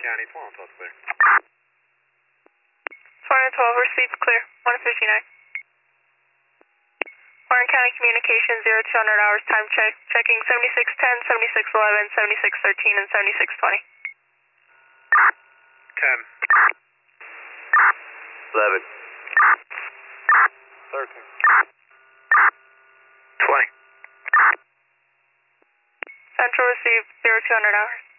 County, 12 clear. 412 received clear, 159. Warren County Communications, 0200 hours, time check, checking 7610, 7611, 7613, and 7620. 10. 11. 13. 20. Central received, 0200 hours.